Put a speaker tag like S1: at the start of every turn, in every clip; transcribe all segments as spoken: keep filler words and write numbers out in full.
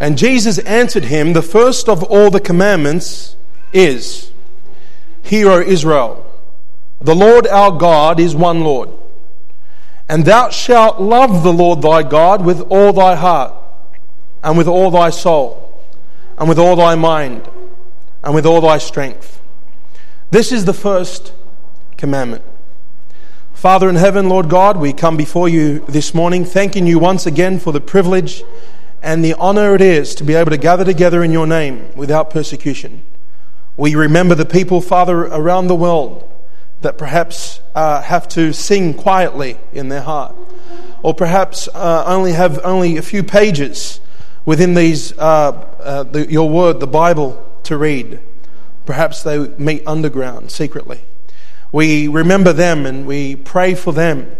S1: And Jesus answered him, the first of all the commandments is, Hear, O Israel, the Lord our God is one Lord. And thou shalt love the Lord thy God with all thy heart, and with all thy soul, and with all thy mind, and with all thy strength. This is the first commandment. Father in heaven, Lord God, we come before you this morning, thanking you once again for the privilege and the honor it is to be able to gather together in your name without persecution. We remember the people, Father, around the world that perhaps uh, have to sing quietly in their heart, or perhaps uh, only have only a few pages within these uh, uh, the, your word, the Bible, to read. Perhaps they meet underground secretly. We remember them and we pray for them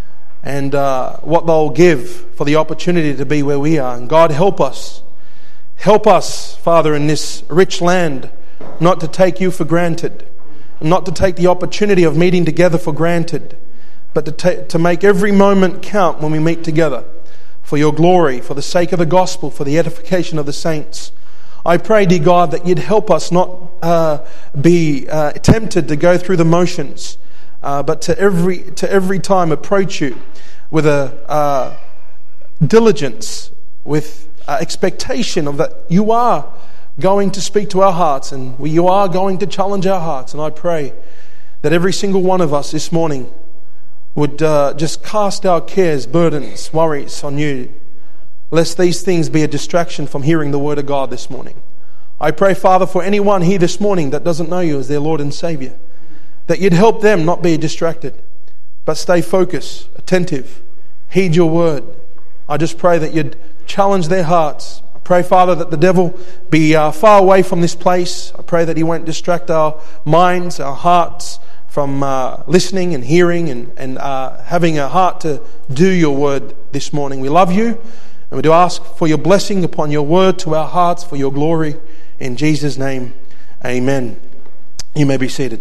S1: and uh, what they'll give for the opportunity to be where we are. And God, help us. Help us, Father, in this rich land, not to take you for granted, not to take the opportunity of meeting together for granted, but to, ta- to make every moment count when we meet together for your glory, for the sake of the gospel, for the edification of the saints. I pray, dear God, that you'd help us not uh, be uh, tempted to go through the motions, uh, but to every to every time approach you with a uh, diligence, with uh, expectation of that you are going to speak to our hearts and we, you are going to challenge our hearts. And I pray that every single one of us this morning would uh, just cast our cares, burdens, worries on you, lest these things be a distraction from hearing the word of God this morning. I pray, Father, for anyone here this morning that doesn't know you as their Lord and Savior, that you'd help them not be distracted, but stay focused, attentive, heed your word. I just pray that you'd challenge their hearts. I pray, Father, that the devil be uh, far away from this place. I pray that he won't distract our minds, our hearts from uh, listening and hearing and, and uh, having a heart to do your word this morning. We love you. And we do ask for your blessing upon your word to our hearts for your glory. In Jesus' name, amen. You may be seated.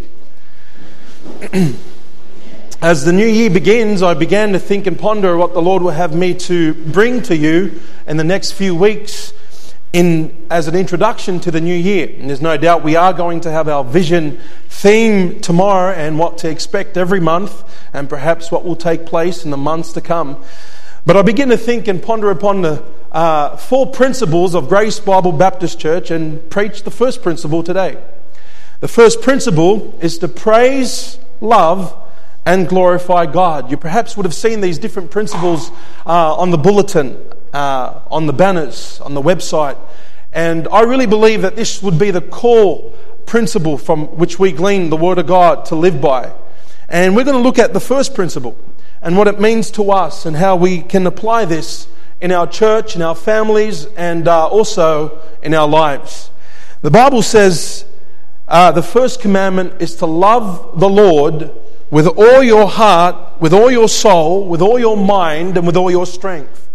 S1: As the new year begins, I began to think and ponder what the Lord will have me to bring to you in the next few weeks in as an introduction to the new year. And there's no doubt we are going to have our vision theme tomorrow and what to expect every month and perhaps what will take place in the months to come. But I begin to think and ponder upon the uh, four principles of Grace Bible Baptist Church and preach the first principle today. The first principle is to praise, love, and glorify God. You perhaps would have seen these different principles uh, on the bulletin, uh, on the banners, on the website. And I really believe that this would be the core principle from which we glean the Word of God to live by. And we're going to look at the first principle and what it means to us and how we can apply this in our church, in our families, and uh, also in our lives. The Bible says uh, the first commandment is to love the Lord with all your heart, with all your soul, with all your mind, and with all your strength.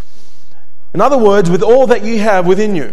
S1: In other words, with all that you have within you.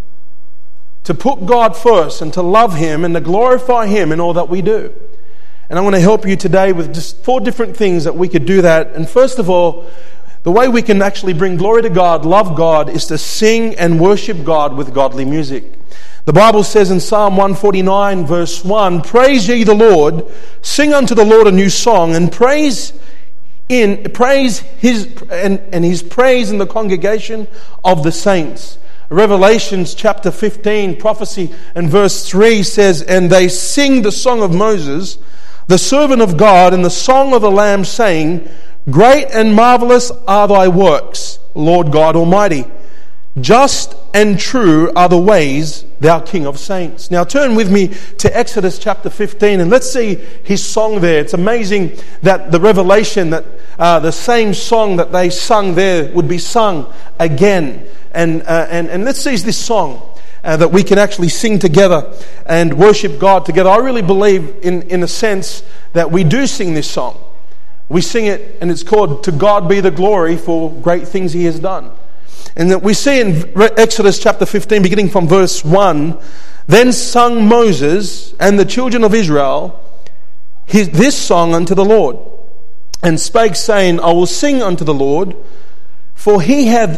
S1: To put God first and to love Him and to glorify Him in all that we do. And I'm going to help you today with just four different things that we could do that. And first of all, the way we can actually bring glory to God, love God, is to sing and worship God with godly music. The Bible says in Psalm one forty-nine verse one, "Praise ye the Lord, sing unto the Lord a new song, and praise in praise His and, and His praise in the congregation of the saints." Revelations chapter fifteen, prophecy, and verse three says, "And they sing the song of Moses, the servant of God, and the song of the Lamb, saying, Great and marvelous are thy works, Lord God Almighty. Just and true are the ways, thou King of saints." Now turn with me to Exodus chapter fifteen and let's see his song there. It's amazing that the revelation that uh, the same song that they sung there would be sung again. And uh, and, and let's see this song uh, that we can actually sing together and worship God together. I really believe in, in a sense that we do sing this song. We sing it and it's called "To God Be the Glory for Great Things He Has Done." And that we see in Exodus chapter fifteen, beginning from verse one, "Then sung Moses and the children of Israel his, this song unto the Lord, and spake, saying, I will sing unto the Lord, for he hath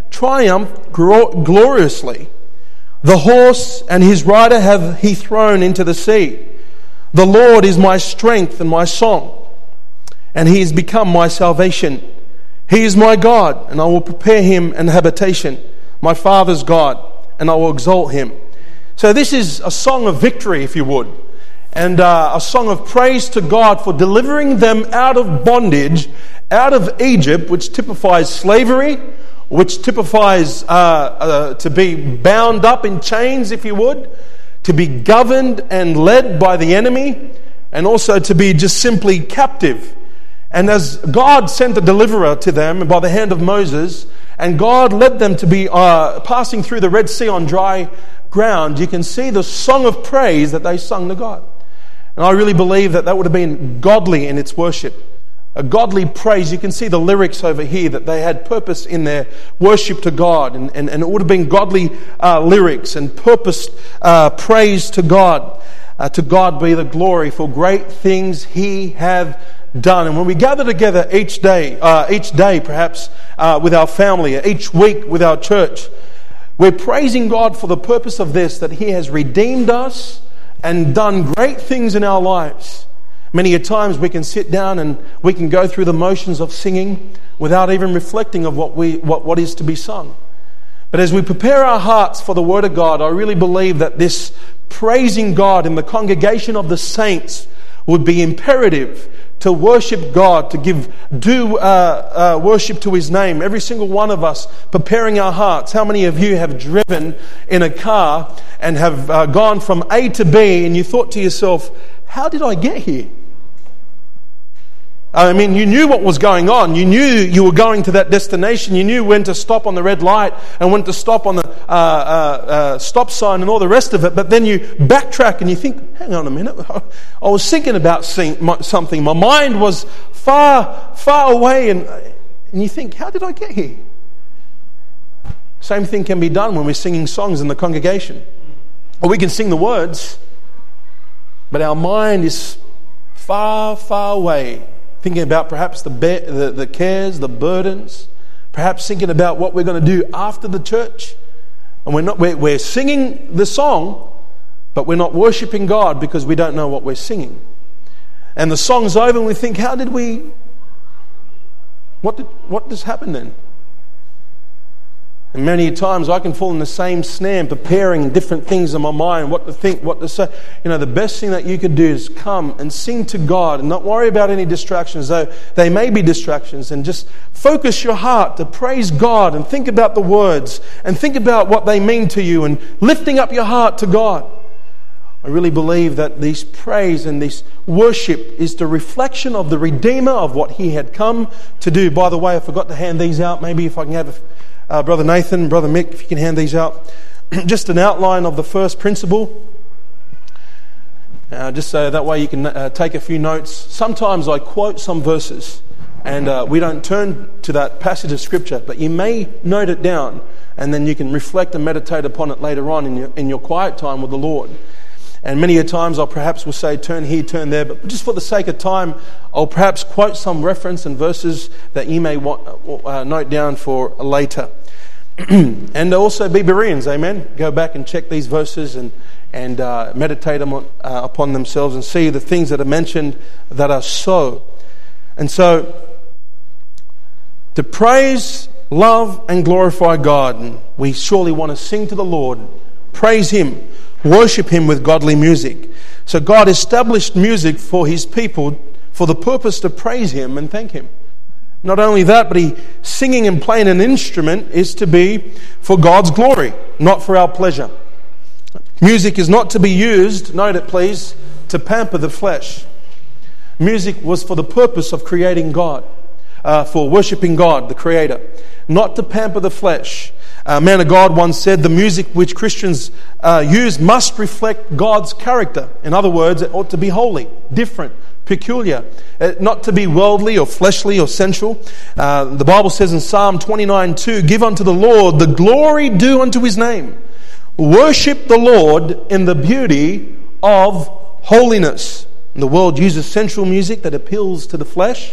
S1: triumphed gloriously. The horse and his rider have he thrown into the sea. The Lord is my strength and my song, and he has become my salvation. He is my God, and I will prepare him an habitation, my Father's God, and I will exalt him. So this is a song of victory, if you would, and uh, a song of praise to God for delivering them out of bondage, out of Egypt, which typifies slavery, which typifies uh, uh, to be bound up in chains, if you would, to be governed and led by the enemy, and also to be just simply captive. And as God sent a deliverer to them by the hand of Moses, and God led them to be uh, passing through the Red Sea on dry ground, you can see the song of praise that they sung to God. And I really believe that that would have been godly in its worship. A godly praise. You can see the lyrics over here that they had purpose in their worship to God, and, and, and it would have been godly uh, lyrics and purposed uh, praise to God. Uh, to God be the glory for great things He hath done. And when we gather together each day, uh, each day perhaps uh, with our family, each week with our church, we're praising God for the purpose of this, that He has redeemed us and done great things in our lives. Many a times we can sit down and we can go through the motions of singing without even reflecting of what we what, what is to be sung. But as we prepare our hearts for the Word of God, I really believe that this praising God in the congregation of the saints would be imperative to worship God, to give due uh, uh, worship to His name. Every single one of us preparing our hearts. How many of you have driven in a car and have uh, gone from A to B and you thought to yourself, how did I get here? I mean, you knew what was going on. You knew you were going to that destination. You knew when to stop on the red light and when to stop on the uh, uh, uh, stop sign and all the rest of it. But then you backtrack and you think, hang on a minute. I was thinking about something. My mind was far, far away. And, and you think, how did I get here? Same thing can be done when we're singing songs in the congregation. Or we can sing the words, but our mind is far, far away. Thinking about perhaps the, be- the the cares, the burdens, perhaps thinking about what we're going to do after the church. And we're not we're, we're singing the song, but we're not worshiping God because we don't know what we're singing. And the song's over and we think, how did we, what did, what just happened then? And many times I can fall in the same snare, preparing different things in my mind, what to think, what to say. You know, the best thing that you could do is come and sing to God and not worry about any distractions, though they may be distractions, and just focus your heart to praise God and think about the words and think about what they mean to you and lifting up your heart to God. I really believe that this praise and this worship is the reflection of the Redeemer, of what He had come to do. By the way, I forgot to hand these out. Maybe if I can have a Uh, Brother Nathan, Brother Mick, if you can hand these out. Just an outline of the first principle. Uh, just so that way you can uh, take a few notes. Sometimes I quote some verses and uh, we don't turn to that passage of Scripture, but you may note it down and then you can reflect and meditate upon it later on in your, in your quiet time with the Lord. And many a times I'll perhaps will say turn here, turn there, but just for the sake of time, I'll perhaps quote some reference and verses that you may want, uh, note down for later. And also be Bereans, amen. Go back and check these verses and and uh, meditate them on, uh, upon themselves and see the things that are mentioned that are so. And so, to praise, love, and glorify God, and we surely want to sing to the Lord, praise Him, worship Him with godly music. So God established music for His people for the purpose to praise Him and thank Him. Not only that, but he singing and playing an instrument is to be for God's glory, not for our pleasure. Music is not to be used, note it please, to pamper the flesh. Music was for the purpose of creating God, uh, for worshipping God, the Creator, not to pamper the flesh. A man of God once said, the music which Christians uh, use must reflect God's character. In other words, it ought to be holy, different, peculiar, uh, not to be worldly or fleshly or sensual. Uh, the Bible says in Psalm twenty-nine two, give unto the Lord the glory due unto His name. Worship the Lord in the beauty of holiness. And the world uses sensual music that appeals to the flesh,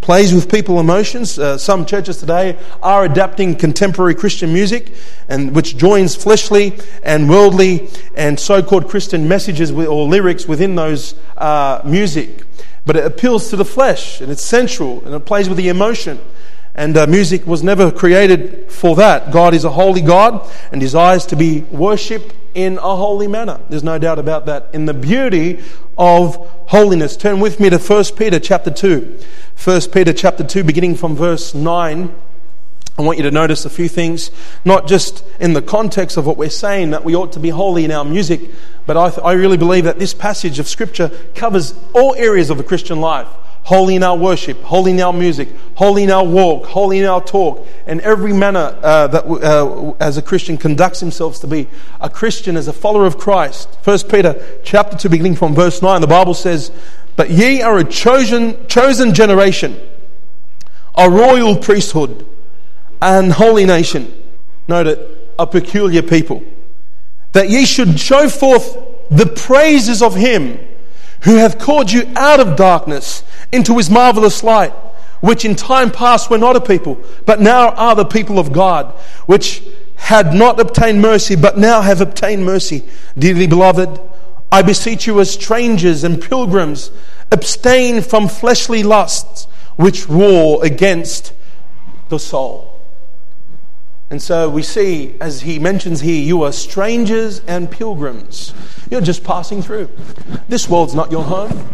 S1: plays with people's emotions. Uh, some churches today are adapting contemporary Christian music, and which joins fleshly and worldly and so-called Christian messages or lyrics within those uh, music. But it appeals to the flesh, and it's sensual, and it plays with the emotion. And uh, music was never created for that. God is a holy God and desires to be worshipped in a holy manner. There's no doubt about that. In the beauty of holiness. Turn with me to First Peter chapter two. First Peter chapter two, beginning from verse nine. I want you to notice a few things, not just in the context of what we're saying, that we ought to be holy in our music, but I, th- I really believe that this passage of Scripture covers all areas of the Christian life. Holy in our worship, holy in our music, holy in our walk, holy in our talk, and every manner uh, that uh, as a Christian conducts himself to be a Christian as a follower of Christ. First Peter chapter two, beginning from verse nine, the Bible says, "But ye are a chosen chosen generation, a royal priesthood, an holy nation," note it, a peculiar people, "that ye should show forth the praises of him who hath called you out of darkness into his marvelous light, which in time past were not a people, but now are the people of God, which had not obtained mercy, but now have obtained mercy. Dearly beloved, I beseech you as strangers and pilgrims, abstain from fleshly lusts, which war against the soul." And so we see, as he mentions here, you are strangers and pilgrims. You're just passing through. This world's not your home.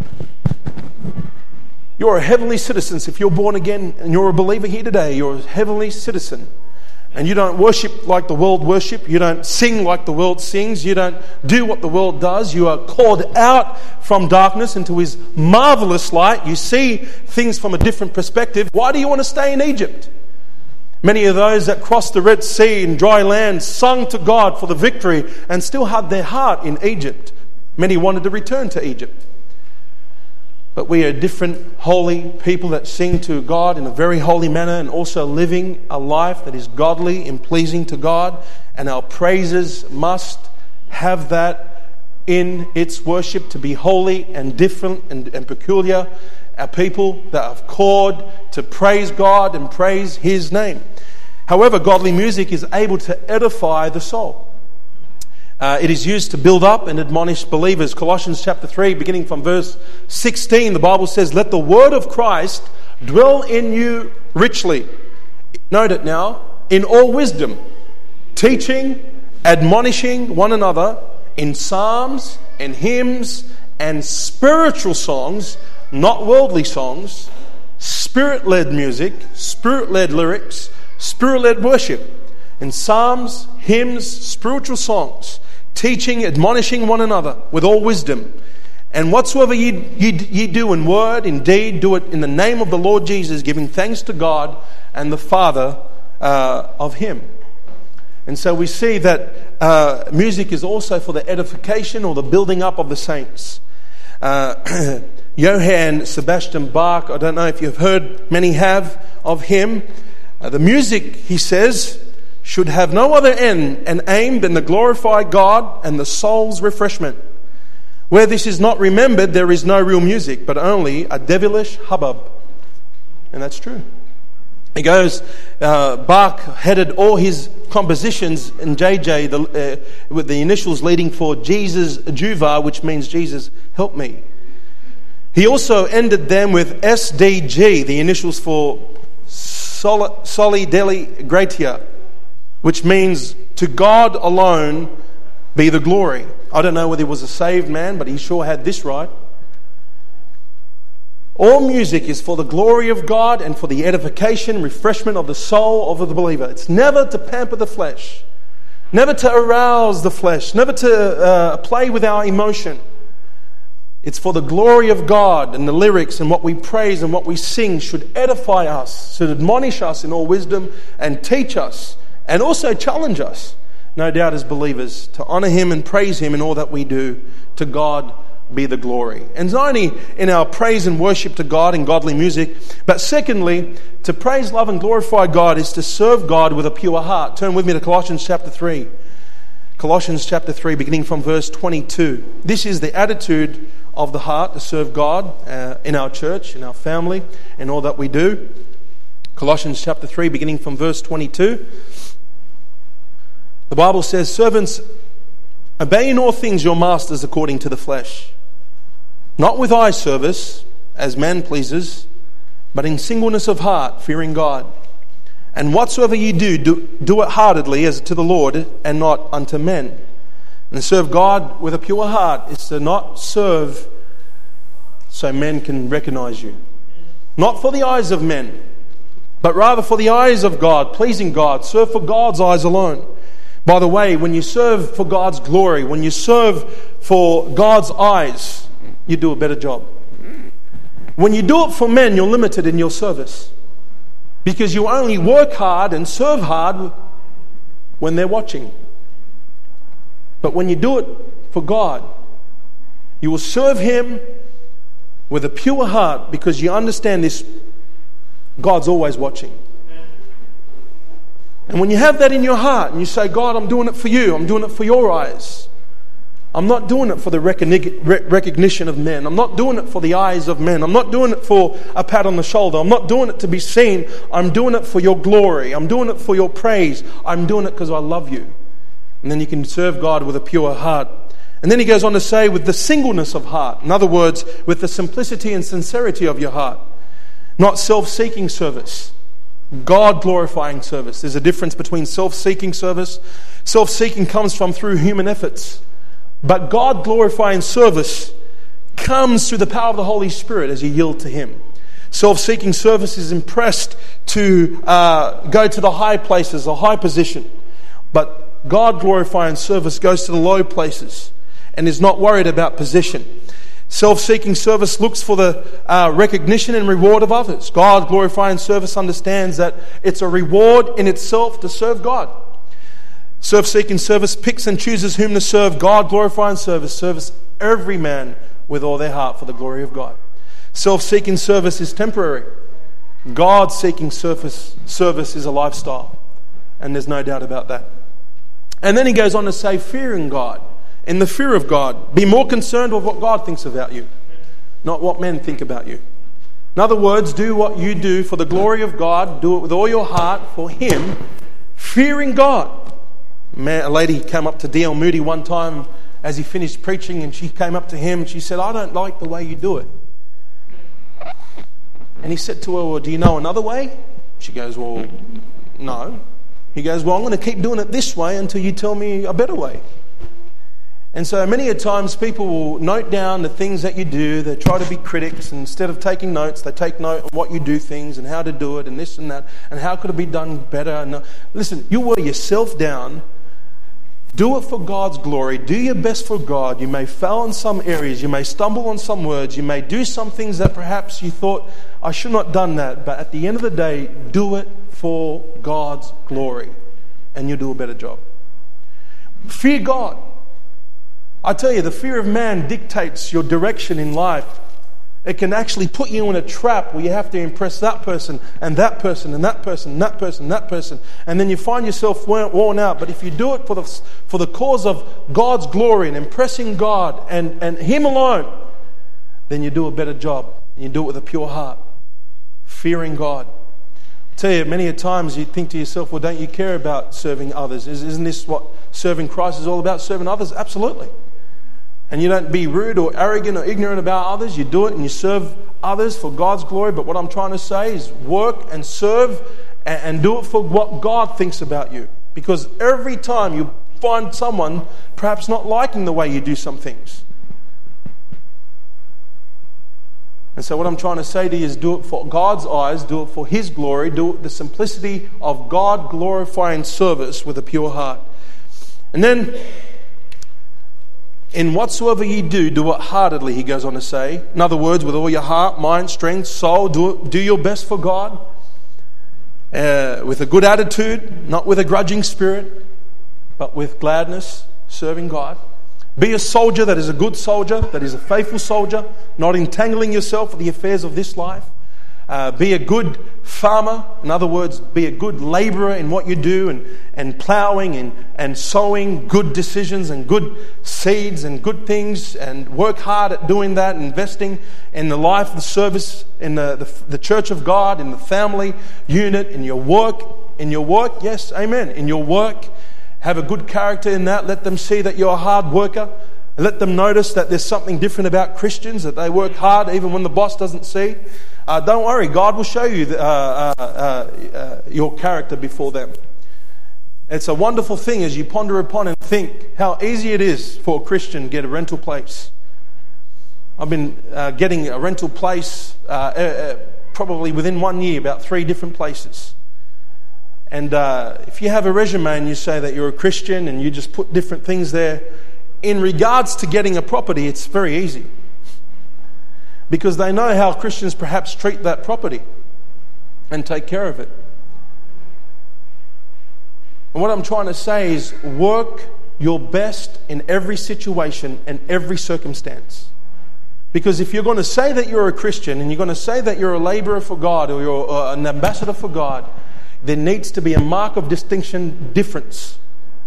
S1: You're a heavenly citizen. If you're born again and you're a believer here today, you're a heavenly citizen. And you don't worship like the world worship. You don't sing like the world sings. You don't do what the world does. You are called out from darkness into his marvelous light. You see things from a different perspective. Why do you want to stay in Egypt? Many of those that crossed the Red Sea in dry land sung to God for the victory and still had their heart in Egypt. Many wanted to return to Egypt. But we are different holy people that sing to God in a very holy manner and also living a life that is godly and pleasing to God. And our praises must have that in its worship, to be holy and different and, and peculiar. Our people that are called to praise God and praise his name. However, godly music is able to edify the soul. Uh, it is used to build up and admonish believers. Colossians chapter three, beginning from verse sixteen, the Bible says, "Let the word of Christ dwell in you richly." Note it now, "in all wisdom, teaching, admonishing one another in psalms and hymns and spiritual songs," not worldly songs, spirit-led music, spirit-led lyrics, spirit-led worship. In psalms, hymns, spiritual songs, teaching, admonishing one another with all wisdom. "And whatsoever ye, ye, ye do in word, in deed, do it in the name of the Lord Jesus, giving thanks to God and the Father uh, of him." And so we see that uh, music is also for the edification or the building up of the saints. Uh, Johann Sebastian Bach, I don't know if you've heard, many have, of him. Uh, the music, he says, should have no other end and aim than to glorify God and the soul's refreshment. Where this is not remembered, there is no real music, but only a devilish hubbub. And that's true. He goes, uh, Bach headed all his compositions in J J the, uh, with the initials leading for Jesus Juva, which means Jesus help me. He also ended them with S D G, the initials for Soli, Soli Dei Gratia, which means to God alone be the glory. I don't know whether he was a saved man, but he sure had this right. All music is for the glory of God and for the edification, refreshment of the soul of the believer. It's never to pamper the flesh, never to arouse the flesh, never to uh, play with our emotion. It's for the glory of God, and the lyrics and what we praise and what we sing should edify us, should admonish us in all wisdom and teach us and also challenge us, no doubt as believers, to honour him and praise him in all that we do. To God be the glory. And not only in our praise and worship to God in godly music, but secondly, to praise, love and glorify God is to serve God with a pure heart. Turn with me to Colossians chapter three. Colossians chapter three, beginning from verse twenty-two. This is the attitude of the heart to serve God uh, in our church, in our family, in all that we do. Colossians chapter three, beginning from verse twenty-two. The Bible says, "Servants, obey in all things your masters according to the flesh, not with eye service as man pleasers, but in singleness of heart, fearing God. And whatsoever ye do, do, do it heartedly as to the Lord and not unto men." And to serve God with a pure heart is to not serve so men can recognize you. Not for the eyes of men, but rather for the eyes of God, pleasing God. Serve for God's eyes alone. By the way, when you serve for God's glory, when you serve for God's eyes, you do a better job. When you do it for men, you're limited in your service. Because you only work hard and serve hard when they're watching. But when you do it for God, you will serve Him with a pure heart because you understand this, God's always watching. And when you have that in your heart and you say, "God, I'm doing it for you, I'm doing it for your eyes. I'm not doing it for the recognition of men. I'm not doing it for the eyes of men. I'm not doing it for a pat on the shoulder. I'm not doing it to be seen. I'm doing it for your glory. I'm doing it for your praise. I'm doing it because I love you." And then you can serve God with a pure heart. And then he goes on to say, with the singleness of heart. In other words, with the simplicity and sincerity of your heart. Not self-seeking service. God-glorifying service. There's a difference between self-seeking service. Self-seeking comes from through human efforts. But God-glorifying service comes through the power of the Holy Spirit as you yield to Him. Self-seeking service is impressed to uh, go to the high places, the high position. But God-glorifying service goes to the low places and is not worried about position. Self-seeking service looks for the uh, recognition and reward of others. God-glorifying service understands that it's a reward in itself to serve God. Self-seeking service picks and chooses whom to serve. God-glorifying service serves every man with all their heart for the glory of God. Self-seeking service is temporary. God-seeking service, service is a lifestyle. And there's no doubt about that. And then he goes on to say, fearing God. In the fear of God, be more concerned with what God thinks about you, not what men think about you. In other words, do what you do for the glory of God. Do it with all your heart for Him, fearing God. Man, a lady came up to D L Moody one time as he finished preaching, and she came up to him and she said, "I don't like the way you do it." And he said to her, "Well, do you know another way?" She goes, "Well, no." He goes, "Well, I'm going to keep doing it this way until you tell me a better way." And so many a times people will note down the things that you do. They try to be critics, and instead of taking notes, they take note of what you do things and how to do it and this and that and how could it be done better. And listen, you wear yourself down. Do it for God's glory. Do your best for God. You may fail in some areas. You may stumble on some words. You may do some things that perhaps you thought, "I should not have done that." But at the end of the day, do it for God's glory. And you'll do a better job. Fear God. I tell you, the fear of man dictates your direction in life. It can actually put you in a trap where you have to impress that person and that person and that person and that person and that person. And then you find yourself worn out. But if you do it for the, for the cause of God's glory and impressing God and, and Him alone, then you do a better job. And you do it with a pure heart. Fearing God. I tell you, many a times you think to yourself, well, don't you care about serving others? Isn't this what serving Christ is all about? Serving others? Absolutely. And you don't be rude or arrogant or ignorant about others. You do it and you serve others for God's glory. But what I'm trying to say is work and serve and, and do it for what God thinks about you. Because every time you find someone perhaps not liking the way you do some things. And so what I'm trying to say to you is do it for God's eyes, do it for His glory, do it with the simplicity of God glorifying service with a pure heart. And then, in whatsoever ye do, do it heartedly, he goes on to say. In other words, with all your heart, mind, strength, soul, do it, do your best for God. Uh, with a good attitude, not with a grudging spirit, but with gladness, serving God. Be a soldier that is a good soldier, that is a faithful soldier, not entangling yourself with the affairs of this life. Uh, be a good farmer. In other words, be a good laborer in what you do, and, and ploughing and, and sowing good decisions and good seeds and good things, and work hard at doing that, investing in the life, the service, in the, the, the church of God, in the family unit, in your work. In your work, yes, amen. In your work, have a good character in that. Let them see that you're a hard worker. Let them notice that there's something different about Christians, that they work hard even when the boss doesn't see. Uh, don't worry, God will show you the, uh, uh, uh, uh, your character before them. It's a wonderful thing as you ponder upon and think how easy it is for a Christian to get a rental place. I've been uh, getting a rental place uh, uh, probably within one year, about three different places. And uh, if you have a resume and you say that you're a Christian and you just put different things there, in regards to getting a property, it's very easy. Because they know how Christians perhaps treat that property and take care of it. And what I'm trying to say is work your best in every situation and every circumstance. Because if you're going to say that you're a Christian and you're going to say that you're a laborer for God or you're uh, an ambassador for God, there needs to be a mark of distinction, difference.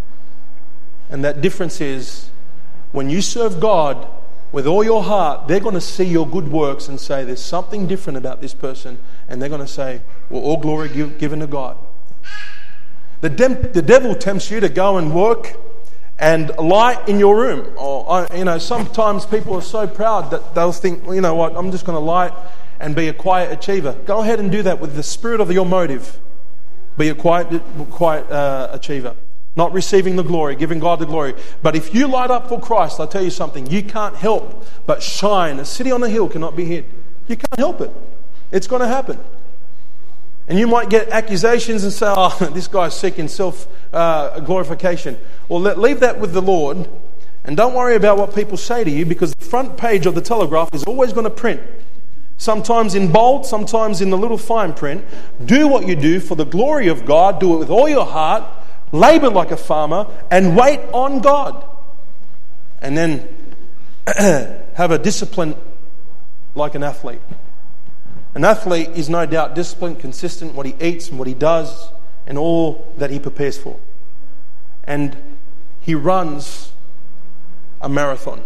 S1: And that difference is when you serve God with all your heart, they're going to see your good works and say, there's something different about this person. And they're going to say, well, all glory give, given to God. The, dem- the devil tempts you to go and work and light in your room. Or, you know, sometimes people are so proud that they'll think, well, you know what, I'm just going to light and be a quiet achiever. Go ahead and do that with the spirit of your motive. Be a quiet, quiet uh, achiever. Not receiving the glory, giving God the glory. But if you light up for Christ, I'll tell you something, you can't help but shine. A city on a hill cannot be hid. You can't help it. It's going to happen. And you might get accusations and say, oh, this guy's seeking self-glorification. Uh, well, let, leave that with the Lord. And don't worry about what people say to you, because the front page of the Telegraph is always going to print. Sometimes in bold, sometimes in the little fine print. Do what you do for the glory of God. Do it with all your heart. Labour like a farmer and wait on God. And then have a discipline like an athlete. An athlete is no doubt disciplined, consistent in what he eats and what he does and all that he prepares for. And he runs a marathon.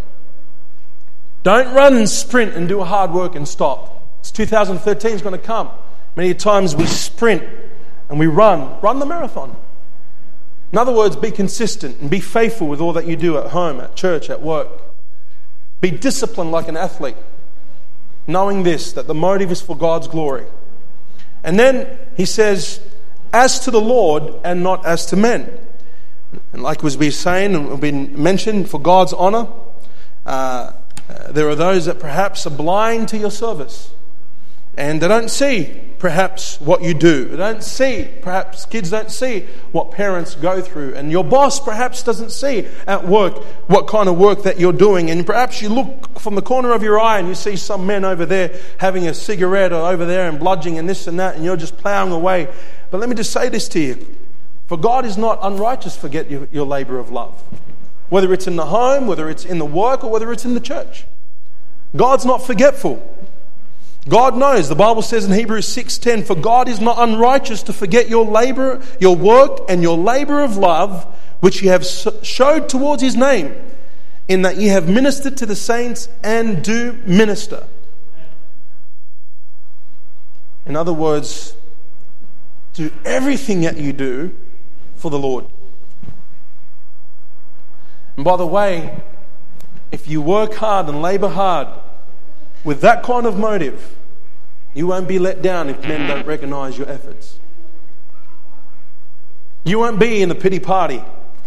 S1: Don't run and sprint and do a hard work and stop. It's two thousand thirteen is going to come. Many times we sprint and we run. Run the marathon. In other words, be consistent and be faithful with all that you do at home, at church, at work. Be disciplined like an athlete, knowing this, that the motive is for God's glory. And then he says, as to the Lord and not as to men. And like was been saying and been mentioned, for God's honour, uh, uh, there are those that perhaps are blind to your service. And they don't see, perhaps, what you do. They don't see, perhaps kids don't see what parents go through. And your boss perhaps doesn't see at work what kind of work that you're doing. And perhaps you look from the corner of your eye and you see some men over there having a cigarette or over there and bludgeoning and this and that, and you're just ploughing away. But let me just say this to you. For God is not unrighteous, forget your, your labour of love. Whether it's in the home, whether it's in the work, or whether it's in the church. God's not forgetful. God knows. The Bible says in Hebrews six ten, for God is not unrighteous to forget your labour, your work and your labour of love, which ye have showed towards his name, in that ye have ministered to the saints and do minister. In other words, do everything that you do for the Lord. And by the way, if you work hard and labour hard with that kind of motive, you won't be let down if men don't recognise your efforts. You won't be in a pity party.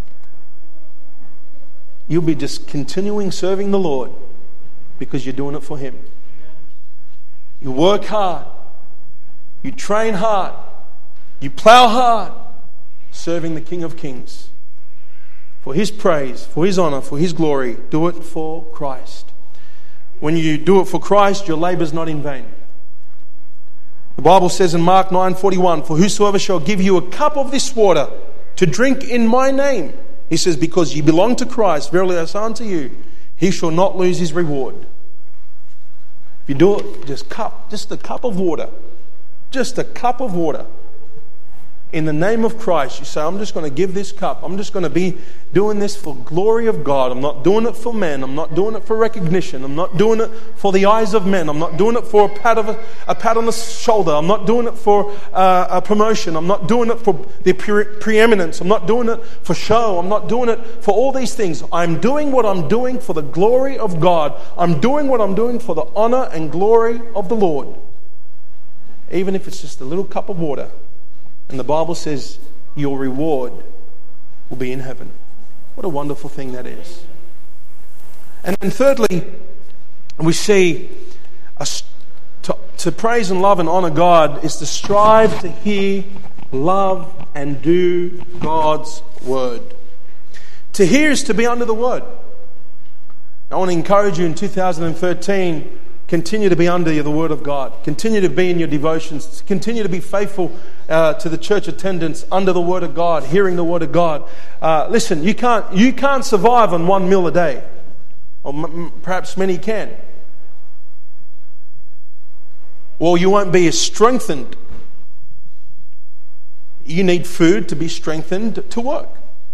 S1: You'll be just continuing serving the Lord because you're doing it for Him. You work hard. You train hard. You plough hard, serving the King of Kings. For His praise, for His honour, for His glory. Do it for Christ. When you do it for Christ, your labour is not in vain. The Bible says in Mark nine forty-one, for whosoever shall give you a cup of this water to drink in my name, he says, because ye belong to Christ, verily I say unto you, he shall not lose his reward. If you do it, just cup, just a cup of water, just a cup of water, in the name of Christ, you say, I'm just going to give this cup. I'm just going to be doing this for glory of God. I'm not doing it for men. I'm not doing it for recognition. I'm not doing it for the eyes of men. I'm not doing it for a pat of a, a pat on the shoulder. I'm not doing it for uh, a promotion. I'm not doing it for the pre- preeminence. I'm not doing it for show. I'm not doing it for all these things. I'm doing what I'm doing for the glory of God. I'm doing what I'm doing for the honor and glory of the Lord. Even if it's just a little cup of water. And the Bible says your reward will be in heaven. What a wonderful thing that is. And then thirdly, we see a, to, to praise and love and honor God is to strive to hear, love and do God's word. To hear is to be under the word. I want to encourage you in two thousand thirteen, continue to be under the Word of God. Continue to be in your devotions. Continue to be faithful uh, to the church attendance under the Word of God, hearing the Word of God. Uh, listen, you can't you can't survive on one meal a day, or m- perhaps many can. Well, you won't be as strengthened. You need food to be strengthened to work.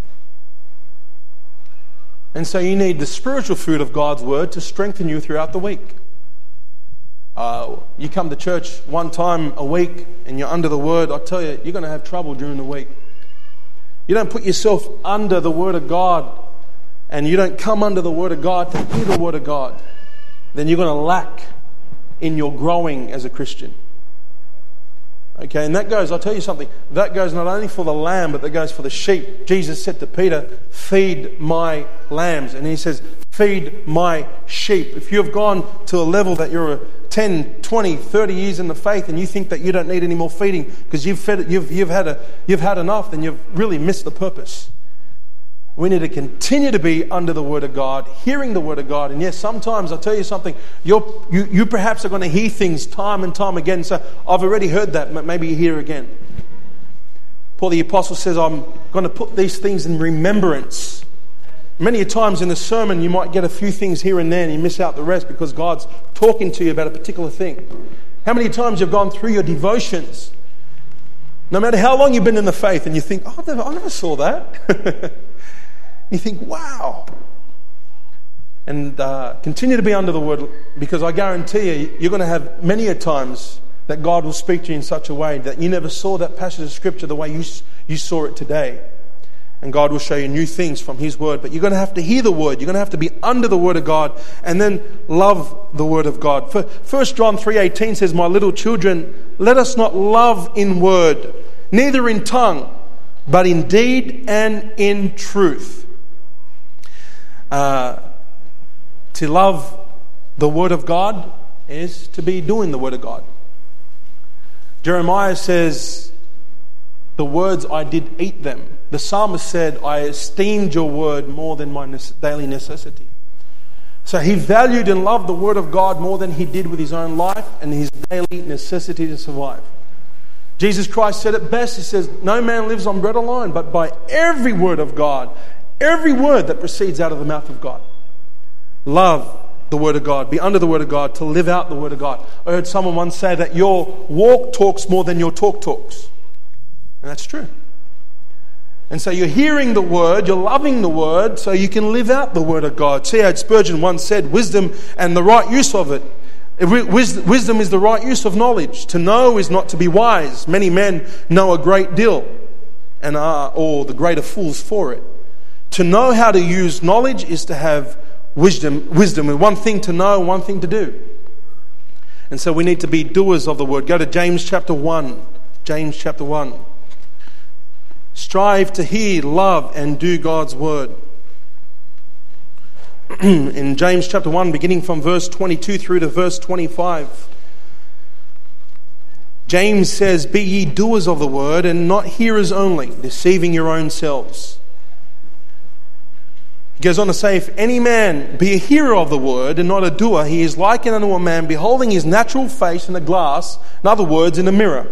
S1: And so you need the spiritual food of God's Word to strengthen you throughout the week. Uh, you come to church one time a week and you're under the Word, I tell you, you're going to have trouble during the week. You don't put yourself under the Word of God and you don't come under the Word of God to hear the Word of God, then you're going to lack in your growing as a Christian. Okay, and that goes, I'll tell you something, that goes not only for the lamb, but that goes for the sheep. Jesus said to Peter, feed my lambs. And he says, feed my sheep. If you've gone to a level that you're ten, twenty, thirty years in the faith and you think that you don't need any more feeding because you've fed it, you've, you've, had a, you've had enough, then you've really missed the purpose. We need to continue to be under the Word of God, hearing the Word of God. And yes, sometimes, I'll tell you something, you're, you you perhaps are going to hear things time and time again. So I've already heard that, but maybe you hear again. Paul the Apostle says, I'm going to put these things in remembrance. Many times in the sermon, you might get a few things here and there and you miss out the rest because God's talking to you about a particular thing. How many times you've gone through your devotions, no matter how long you've been in the faith, and you think, oh, I never, I never saw that. You think, wow. And uh, continue to be under the Word, because I guarantee you, you're going to have many a times that God will speak to you in such a way that you never saw that passage of Scripture the way you, you saw it today. And God will show you new things from His Word. But you're going to have to hear the Word. You're going to have to be under the Word of God and then love the Word of God. First John three eighteen says, my little children, let us not love in word, neither in tongue, but in deed and in truth. Uh, to love the Word of God is to be doing the Word of God. Jeremiah says, the words I did eat them. The psalmist said, I esteemed your word more than my daily necessity. So he valued and loved the Word of God more than he did with his own life and his daily necessity to survive. Jesus Christ said it best. He says, no man lives on bread alone, but by every word of God. Every word that proceeds out of the mouth of God. Love the Word of God. Be under the Word of God to live out the Word of God. I heard someone once say that your walk talks more than your talk talks. And that's true. And so you're hearing the Word, you're loving the Word, so you can live out the Word of God. C H Spurgeon once said, wisdom and the right use of it. Wisdom is the right use of knowledge. To know is not to be wise. Many men know a great deal and are all the greater fools for it. To know how to use knowledge is to have wisdom. Wisdom, and one thing to know, one thing to do. And so we need to be doers of the Word. Go to James chapter one. James chapter one. Strive to hear, love, and do God's Word. In James chapter one, beginning from verse twenty-two through to verse twenty-five. James says, be ye doers of the Word, and not hearers only, deceiving your own selves. He goes on to say, if any man be a hearer of the Word and not a doer, he is likened unto a man beholding his natural face in a glass, in other words, in a mirror.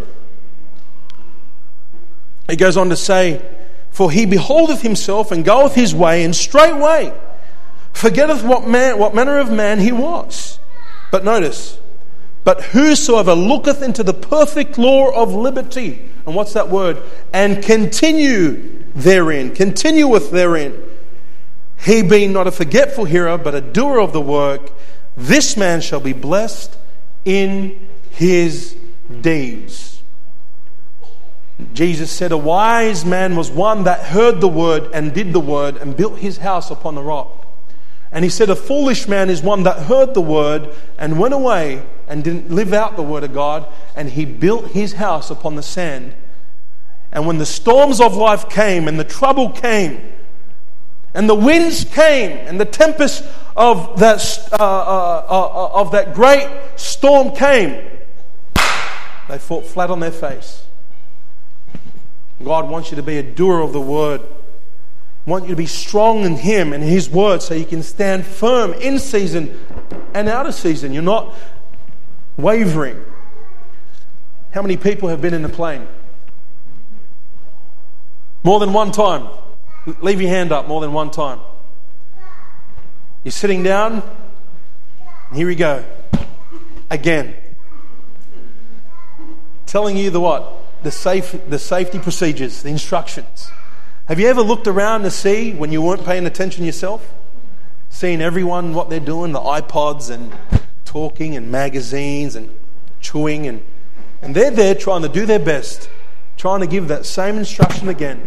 S1: He goes on to say, for he beholdeth himself and goeth his way, and straightway forgetteth what man, what manner of man he was. But notice, But whosoever looketh into the perfect law of liberty, and what's that word? And continue therein, continueth therein, he being not a forgetful hearer, but a doer of the work, this man shall be blessed in his deeds. Jesus said, a wise man was one that heard the word and did the word and built his house upon the rock. And he said, a foolish man is one that heard the word and went away and didn't live out the word of God, and he built his house upon the sand. And when the storms of life came and the trouble came and the winds came and the tempest of that uh, uh, uh, of that great storm came, they fought flat on their face. God wants you to be a doer of the word. Want you to be strong in Him and His word, so you can stand firm in season and out of season. You're not wavering. How many people have been in a plane? More than one time. Leave your hand up. More than one time. You're sitting down. Here we go. Again. Telling you the what? The safe, the safety procedures, the instructions. Have you ever looked around to see, when you weren't paying attention yourself, seeing everyone, what they're doing, the iPods and talking and magazines and chewing, and, and they're there trying to do their best, trying to give that same instruction again.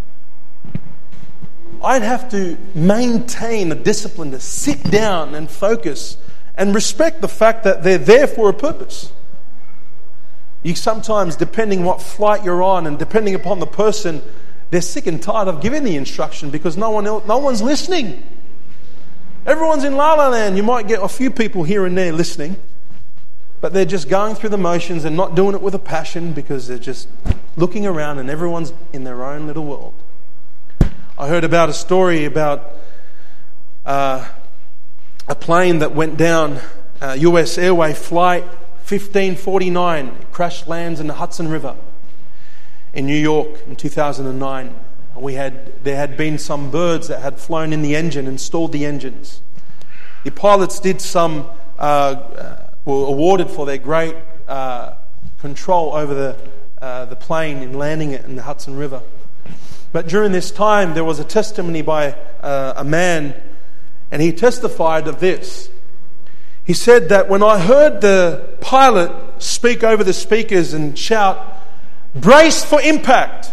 S1: I'd have to maintain the discipline to sit down and focus and respect the fact that they're there for a purpose. You sometimes, depending what flight you're on and depending upon the person, they're sick and tired of giving the instruction because no one else, no one's listening. Everyone's in La La Land. You might get a few people here and there listening, but they're just going through the motions and not doing it with a passion because they're just looking around and everyone's in their own little world. I heard about a story about uh, a plane that went down, uh, U S Airway flight fifteen forty-nine. It crash lands in the Hudson River in New York in two thousand nine. We had there had been some birds that had flown in the engine and stalled the engines. The pilots did some uh, were awarded for their great uh, control over the uh, the plane in landing it in the Hudson River. But during this time, there was a testimony by uh, a man, and he testified of this. He said that when I heard the pilot speak over the speakers and shout, "Brace for impact,"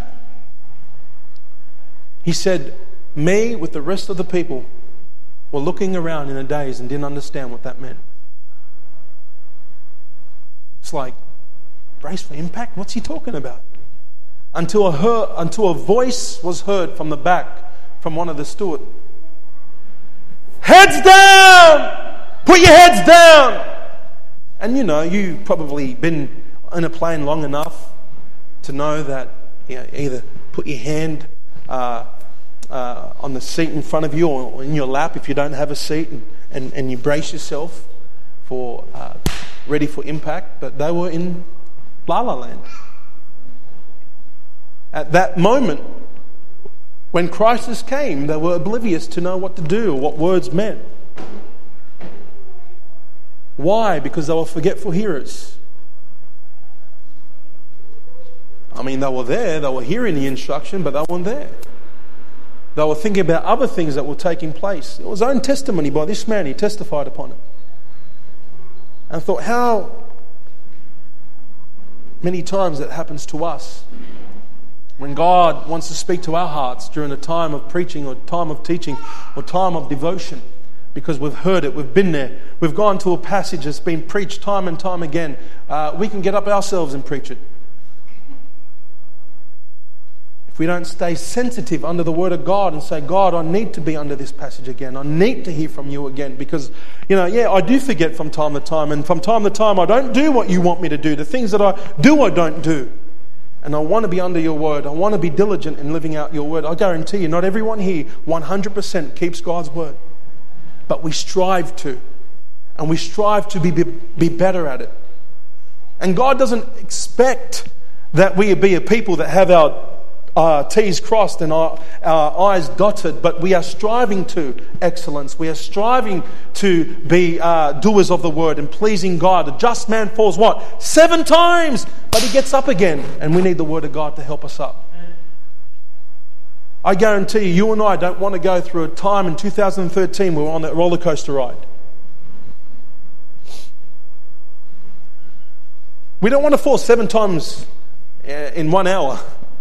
S1: he said, me with the rest of the people were looking around in a daze and didn't understand what that meant. It's like, brace for impact? What's he talking about? Until a, heard, until a voice was heard from the back, from one of the stewards. Heads down! Put your heads down! And you know, you've probably been in a plane long enough to know that, you know, either put your hand uh, uh, on the seat in front of you or in your lap if you don't have a seat, and, and, and you brace yourself for uh, ready for impact. But they were in La La Land. At that moment, when crisis came, they were oblivious to know what to do or what words meant. Why? Because they were forgetful hearers. I mean, they were there, they were hearing the instruction, but they weren't there. They were thinking about other things that were taking place. It was his own testimony by this man. He testified upon it. And I thought, how many times that happens to us. When God wants to speak to our hearts during a time of preaching or time of teaching or time of devotion, because we've heard it, we've been there, we've gone to a passage that's been preached time and time again, uh, we can get up ourselves and preach it. If we don't stay sensitive under the Word of God and say, God, I need to be under this passage again. I need to hear from you again, because, you know, yeah, I do forget from time to time, and from time to time I don't do what you want me to do. The things that I do, I don't do. And I want to be under your word. I want to be diligent in living out your word. I guarantee you, not everyone here one hundred percent keeps God's word. But we strive to. And we strive to be, be, be better at it. And God doesn't expect that we be a people that have our uh, T's crossed and our, our I's dotted, but we are striving to excellence. We are striving to be uh, doers of the word and pleasing God. A just man falls what? Seven times, but he gets up again. And we need the word of God to help us up. I guarantee you, you and I don't want to go through a time in two thousand thirteen where we're on that roller coaster ride. We don't want to fall seven times in one hour.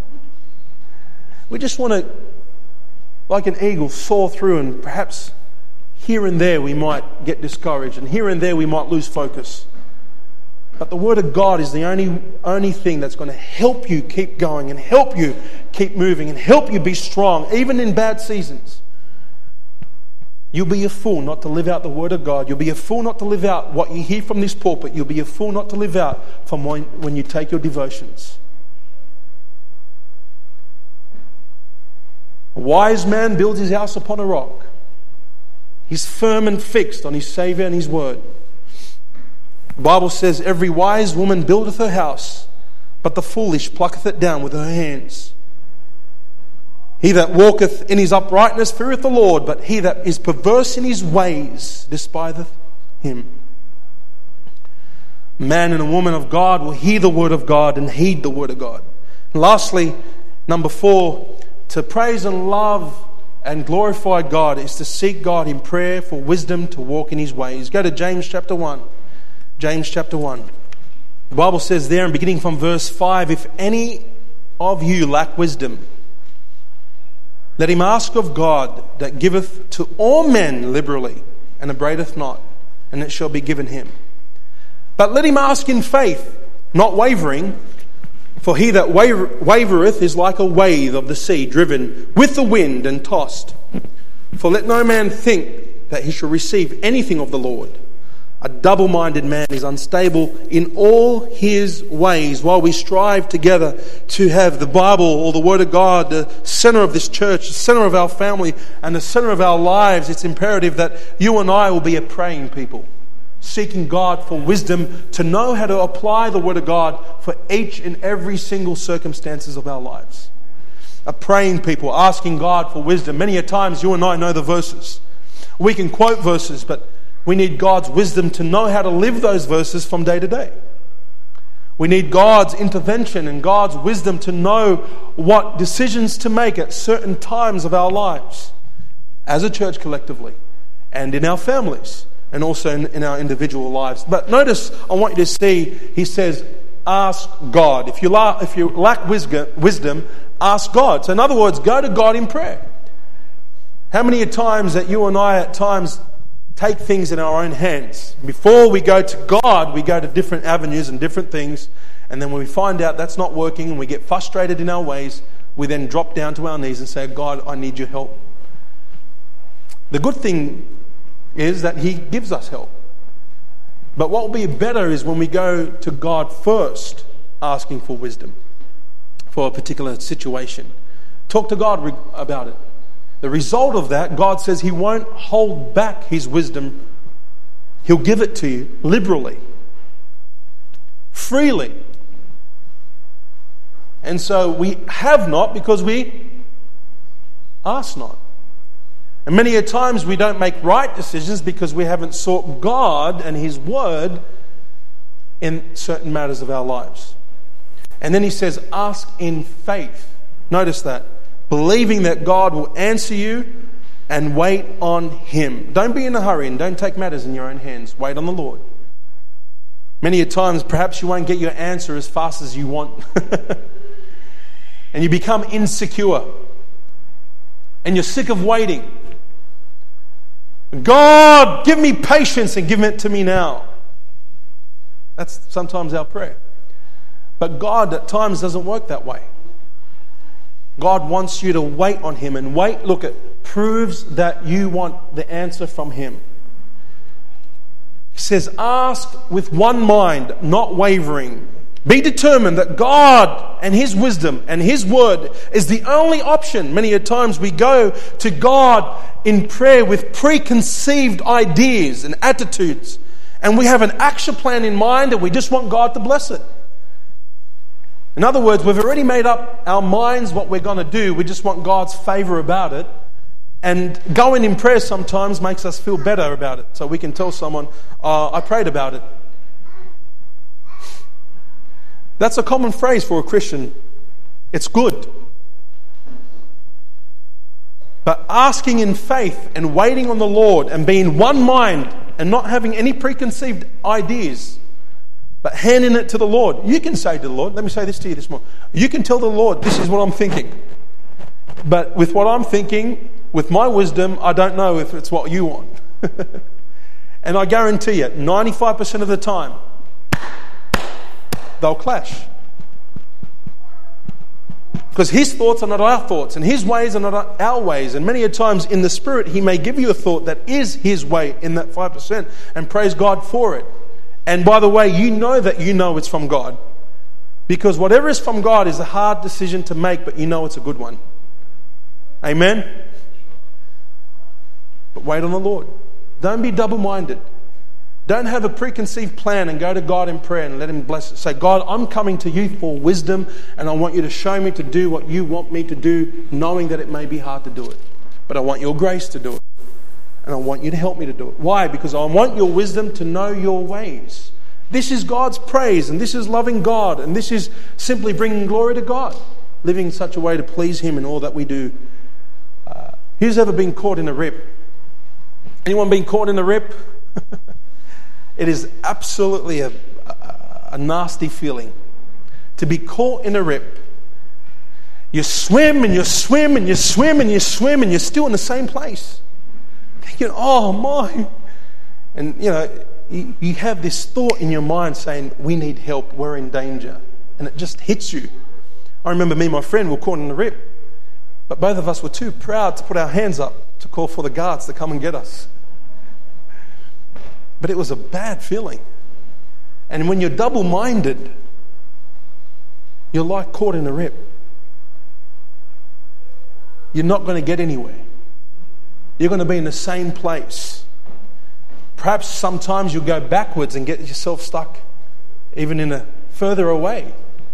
S1: We just want to, like an eagle, soar through, and perhaps here and there we might get discouraged, and here and there we might lose focus. But the Word of God is the only, only thing that's going to help you keep going and help you keep moving and help you be strong, even in bad seasons. You'll be a fool not to live out the Word of God. You'll be a fool not to live out what you hear from this pulpit. You'll be a fool not to live out from when, when you take your devotions. A wise man builds his house upon a rock. He's firm and fixed on his Saviour and his Word. The Bible says, every wise woman buildeth her house, but the foolish plucketh it down with her hands. He that walketh in his uprightness feareth the Lord, but he that is perverse in his ways despiseth him. A man and a woman of God will hear the word of God and heed the word of God. And lastly, number four, to praise and love and glorify God is to seek God in prayer for wisdom to walk in his ways. Go to James chapter one. James chapter one. The Bible says there, and beginning from verse five, if any of you lack wisdom, let him ask of God that giveth to all men liberally and upbraideth not, and it shall be given him. But let him ask in faith, not wavering, for he that waver- wavereth is like a wave of the sea, driven with the wind and tossed. For let no man think that he shall receive anything of the Lord. A double-minded man is unstable in all his ways. While we strive together to have the Bible or the Word of God the center of this church, the center of our family, and the center of our lives, it's imperative that you and I will be a praying people, seeking God for wisdom to know how to apply the Word of God for each and every single circumstances of our lives. A praying people, asking God for wisdom. Many a times you and I know the verses. We can quote verses, but we need God's wisdom to know how to live those verses from day to day. We need God's intervention and God's wisdom to know what decisions to make at certain times of our lives as a church collectively and in our families and also in, in our individual lives. But notice, I want you to see, he says, ask God. If you, la- if you lack wisdom, ask God. So in other words, go to God in prayer. How many times that you and I at times take things in our own hands? Before we go to God, we go to different avenues and different things, and then when we find out that's not working and we get frustrated in our ways, we then drop down to our knees and say, God, I need your help. The good thing is that he gives us help. But what will be better is when we go to God first, asking for wisdom for a particular situation. Talk to God about it. The result of that, God says he won't hold back his wisdom. He'll give it to you liberally, freely. And so we have not because we ask not. And many a times we don't make right decisions because we haven't sought God and his word in certain matters of our lives. And then he says, ask in faith. Notice that. Believing that God will answer you and wait on him. Don't be in a hurry and don't take matters in your own hands. Wait on the Lord. Many a times perhaps you won't get your answer as fast as you want. And you become insecure. And you're sick of waiting. God, give me patience and give it to me now. That's sometimes our prayer. But God at times doesn't work that way. God wants you to wait on him, and wait, look, it proves that you want the answer from him. He says, ask with one mind, not wavering. Be determined that God and his wisdom and his word is the only option. Many a times we go to God in prayer with preconceived ideas and attitudes, and we have an action plan in mind and we just want God to bless it. In other words, we've already made up our minds what we're going to do. We just want God's favour about it. And going in prayer sometimes makes us feel better about it. So we can tell someone, oh, I prayed about it. That's a common phrase for a Christian. It's good. But asking in faith and waiting on the Lord and being one mind and not having any preconceived ideas, but handing it to the Lord. You can say to the Lord, let me say this to you this morning. You can tell the Lord, this is what I'm thinking. But with what I'm thinking, with my wisdom, I don't know if it's what you want. And I guarantee you, ninety-five percent of the time, they'll clash. Because His thoughts are not our thoughts, and His ways are not our ways. And many a times in the Spirit, He may give you a thought that is His way in that five percent, and praise God for it. And by the way, you know that you know it's from God. Because whatever is from God is a hard decision to make, but you know it's a good one. Amen? But wait on the Lord. Don't be double-minded. Don't have a preconceived plan and go to God in prayer and let Him bless it. Say, God, I'm coming to you for wisdom, and I want you to show me to do what you want me to do, knowing that it may be hard to do it. But I want your grace to do it. And I want you to help me to do it. Why? Because I want your wisdom to know your ways. This is God's praise, and this is loving God, and this is simply bringing glory to God. Living in such a way to please Him in all that we do. Uh, who's ever been caught in a rip? Anyone been caught in a rip? It is absolutely a, a, a nasty feeling to be caught in a rip. You swim and you swim and you swim and you swim and you're still in the same place. Thinking, oh my. And you know, you, you have this thought in your mind saying, we need help, we're in danger. And it just hits you. I remember me and my friend were caught in a rip. But both of us were too proud to put our hands up to call for the guards to come and get us. But it was a bad feeling. And when you're double-minded, you're like caught in a rip. You're not going to get anywhere. You're going to be in the same place. Perhaps sometimes you'll go backwards and get yourself stuck even in a further away.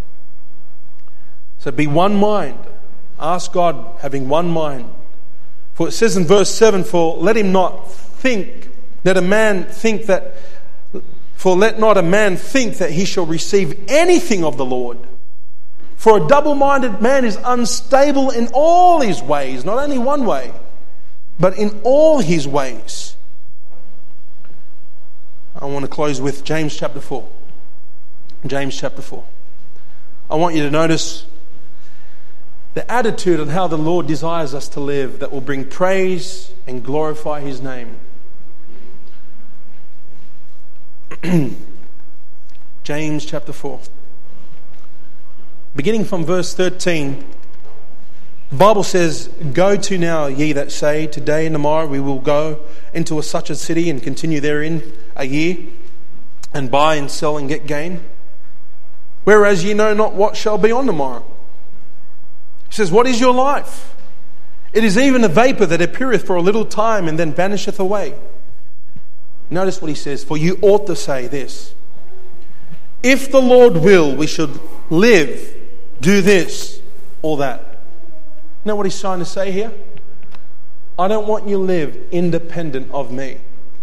S1: So be one mind. Ask God having one mind. For it says in verse seven, for let him not think that a man think that, for let not a man think that he shall receive anything of the Lord. For a double-minded man is unstable in all his ways, not only one way, but in all his ways. I want to close with James chapter four. James chapter four. I want you to notice the attitude and how the Lord desires us to live that will bring praise and glorify His name. James chapter four. Beginning from verse thirteen, the Bible says, go to now, ye that say, today and tomorrow we will go into a such a city and continue therein a year, and buy and sell and get gain. Whereas ye know not what shall be on tomorrow. He says, what is your life? It is even a vapour that appeareth for a little time and then vanisheth away. Notice what he says, for you ought to say this, if the Lord will, we should live, do this or that. You know what he's trying to say here? I don't want you to live independent of me.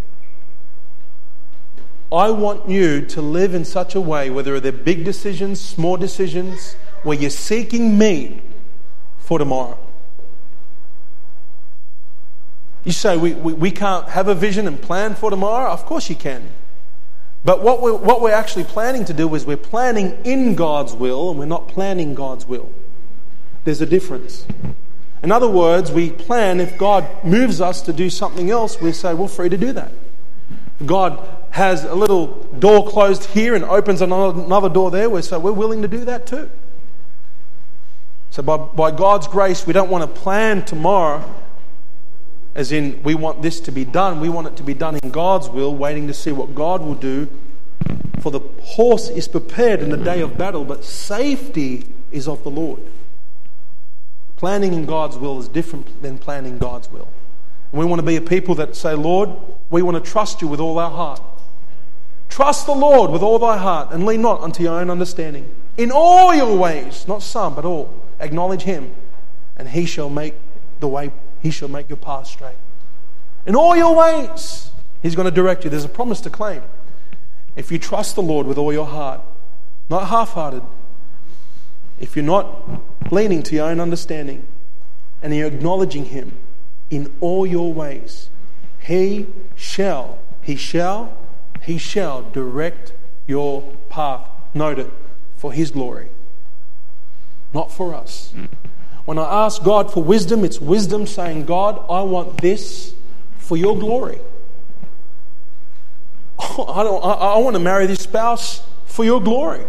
S1: I want you to live in such a way, whether they're big decisions, small decisions, where you're seeking me for tomorrow. You say, we, we, we can't have a vision and plan for tomorrow? Of course you can. But what we're, what we're actually planning to do is we're planning in God's will and we're not planning God's will. There's a difference. In other words, we plan if God moves us to do something else, we say we're free to do that. God has a little door closed here and opens another, another door there, we say we're willing to do that too. So by, by God's grace, we don't want to plan tomorrow as in we want this to be done. We want it to be done in God's will, waiting to see what God will do. For the horse is prepared in the day of battle, but safety is of the Lord. Planning in God's will is different than planning God's will. And we want to be a people that say, Lord, we want to trust you with all our heart. Trust the Lord with all thy heart and lean not unto your own understanding. In all your ways, not some, but all. Acknowledge Him, and He shall make the way, He shall make your path straight. In all your ways, He's going to direct you. There's a promise to claim. If you trust the Lord with all your heart, not half-hearted, if you're not leaning to your own understanding, and you're acknowledging Him in all your ways, He shall, He shall, He shall direct your path. Note it, for His glory, not for us. When I ask God for wisdom, it's wisdom saying, God, I want this for your glory. I don't. I, I want to marry this spouse for your glory.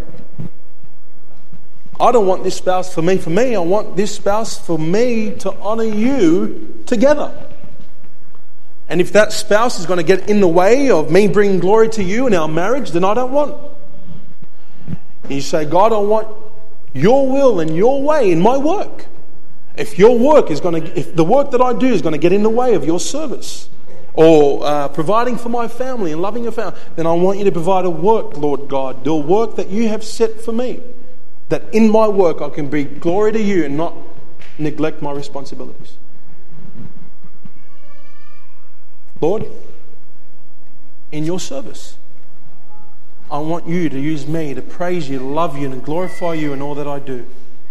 S1: I don't want this spouse for me, for me. I want this spouse for me to honour you together. And if that spouse is going to get in the way of me bringing glory to you in our marriage, then I don't want. And you say, God, I want your will and your way in my work. If your work is going to, if the work that I do is going to get in the way of your service, or uh, providing for my family and loving your family, then I want you to provide a work, Lord God, the work that you have set for me, that in my work I can bring glory to you and not neglect my responsibilities. Lord, in your service, I want you to use me to praise you, to love you, and glorify you in all that I do.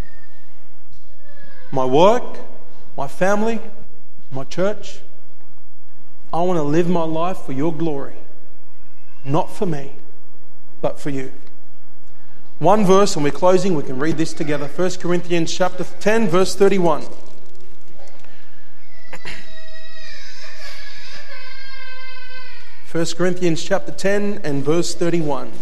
S1: My work, my family, my church, I want to live my life for your glory. Not for me, but for you. One verse, and we're closing, we can read this together. First Corinthians chapter ten, verse thirty-one. First Corinthians chapter ten and verse thirty-one.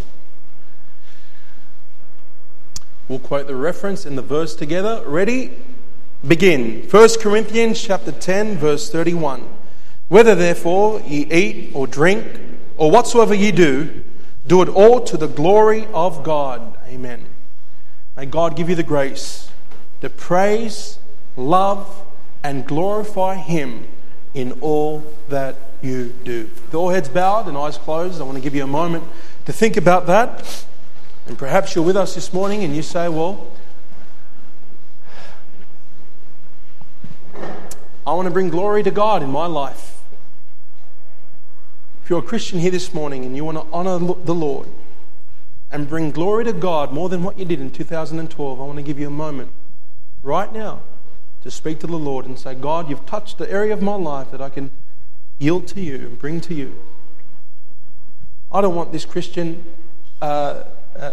S1: We'll quote the reference and the verse together. Ready? Begin. First Corinthians chapter ten, verse thirty-one. Whether therefore ye eat or drink, or whatsoever ye do, do it all to the glory of God. Amen. May God give you the grace to praise, love, and glorify Him in all that you do. With all heads bowed and eyes closed, I want to give you a moment to think about that. And perhaps you're with us this morning and you say, well, I want to bring glory to God in my life. If you're a Christian here this morning and you want to honour the Lord and bring glory to God more than what you did in two thousand twelve, I want to give you a moment right now to speak to the Lord and say, God, you've touched the area of my life that I can yield to you and bring to you. I don't want this Christian uh, uh,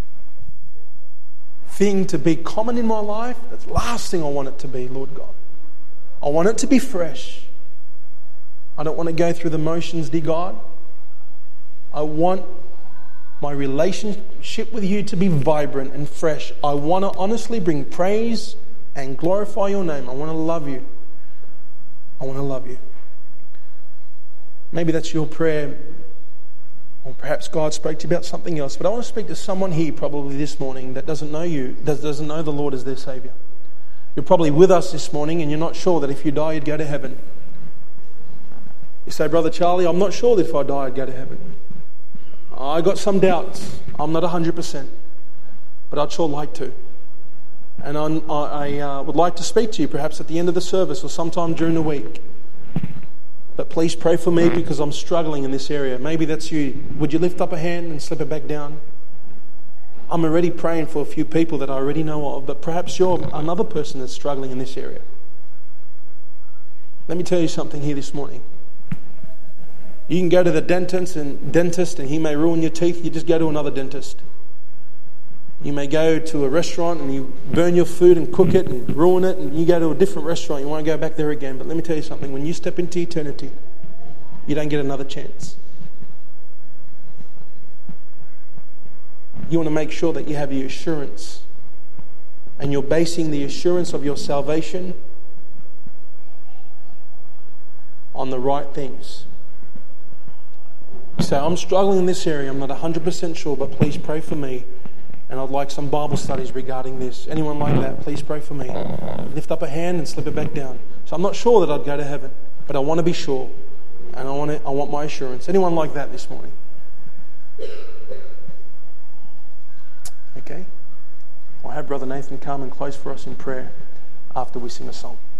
S1: thing to be common in my life. That's the last thing I want it to be, Lord God. I want it to be fresh. I don't want to go through the motions, dear God. I want my relationship with you to be vibrant and fresh. I want to honestly bring praise and glorify your name. I want to love you. I want to love you. Maybe that's your prayer, or perhaps God spoke to you about something else. But I want to speak to someone here probably this morning that doesn't know you, that doesn't know the Lord as their Saviour. You're probably with us this morning and you're not sure that if you die you'd go to heaven. You say, Brother Charlie, I'm not sure that if I die I'd go to heaven. I got some doubts. I'm not one hundred percent. But I'd sure like to. And I'm, I, I uh, would like to speak to you perhaps at the end of the service or sometime during the week. But please pray for me because I'm struggling in this area. Maybe that's you. Would you lift up a hand and slip it back down? I'm already praying for a few people that I already know of, but perhaps you're another person that's struggling in this area. Let me tell you something here this morning. You can go to the dentist and dentist and he may ruin your teeth. You just go to another dentist. You may go to a restaurant and you burn your food and cook it and ruin it, and you go to a different restaurant, you won't go back there again. But let me tell you something, when you step into eternity, you don't get another chance. You want to make sure that you have the assurance, and you're basing the assurance of your salvation on the right things. You say, I'm struggling in this area, I'm not one hundred percent sure, but please pray for me. And I'd like some Bible studies regarding this. Anyone like that, please pray for me. Lift up a hand and slip it back down. So I'm not sure that I'd go to heaven, but I want to be sure. And I want to, I want my assurance. Anyone like that this morning? Okay. I'll have Brother Nathan come and close for us in prayer after we sing a song.